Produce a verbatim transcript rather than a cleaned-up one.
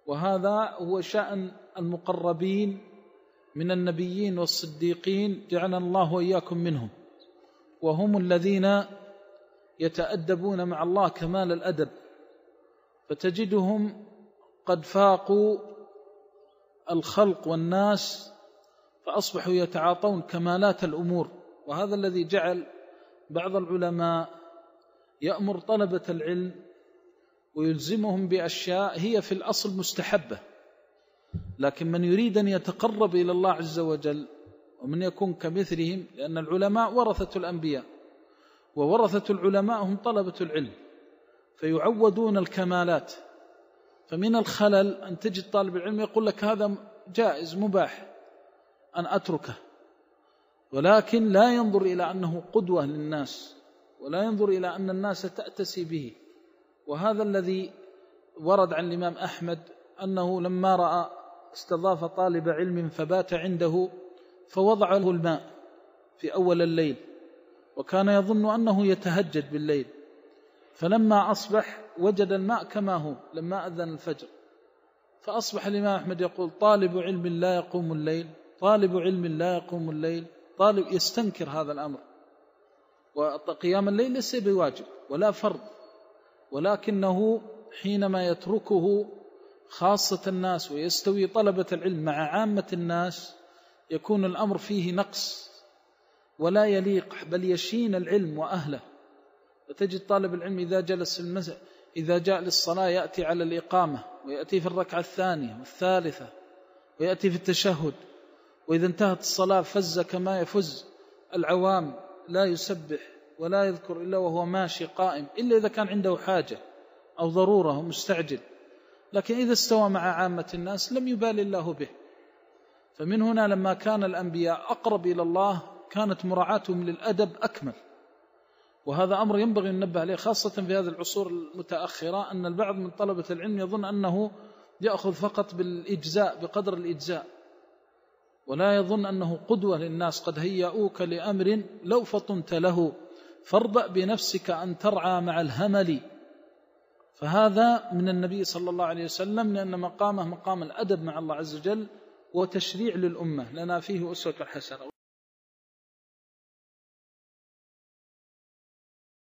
وهذا هو شأن المقربين من النبيين والصديقين، جعلنا الله وإياكم منهم، وهم الذين يتأدبون مع الله كمال الأدب، فتجدهم قد فاقوا الخلق والناس فأصبحوا يتعاطون كمالات الأمور. وهذا الذي جعل بعض العلماء يأمر طلبة العلم ويلزمهم بأشياء هي في الأصل مستحبة، لكن من يريد أن يتقرب إلى الله عز وجل ومن يكون كمثلهم، لأن العلماء ورثة الأنبياء، وورثة العلماء هم طلبة العلم، فيعودون الكمالات. فمن الخلل أن تجد طالب العلم يقول لك هذا جائز مباح أن أتركه، ولكن لا ينظر إلى أنه قدوة للناس، ولا ينظر إلى أن الناس تأتسي به. وهذا الذي ورد عن الإمام أحمد أنه لما رأى استضاف طالب علم فبات عنده فوضع له الماء في أول الليل، وكان يظن أنه يتهجد بالليل، فلما أصبح وجد الماء كما هو لما أذن الفجر. فأصبح الإمام أحمد يقول طالب علم لا يقوم الليل، طالب علم لا يقوم الليل، طالب يستنكر هذا الأمر. وقيام الليل ليس بواجب ولا فرض، ولكنه حينما يتركه خاصة الناس ويستوي طلبة العلم مع عامة الناس يكون الأمر فيه نقص ولا يليق، بل يشين العلم وأهله. فتجد طالب العلم إذا جلس المسجد إذا جاء للصلاة يأتي على الإقامة، ويأتي في الركعة الثانية والثالثة، ويأتي في التشهد، وإذا انتهت الصلاة فز كما يفز العوام، لا يسبح ولا يذكر إلا وهو ماشي قائم، إلا إذا كان عنده حاجة أو ضرورة ومستعجل. لكن إذا استوى مع عامة الناس لم يبال الله به. فمن هنا لما كان الأنبياء أقرب إلى الله كانت مراعاتهم للأدب أكمل. وهذا أمر ينبغي أن ننبه عليه خاصة في هذه العصور المتأخرة، أن البعض من طلبة العلم يظن أنه يأخذ فقط بالإجزاء بقدر الإجزاء، ولا يظن أنه قدوة للناس. قد هيئوك لأمر لو فطنت له فاربأ بنفسك أن ترعى مع الهمل. فهذا من النبي صلى الله عليه وسلم، لأن مقامه مقام الأدب مع الله عز وجل وتشريع للأمة، لنا فيه أسوة حسنة.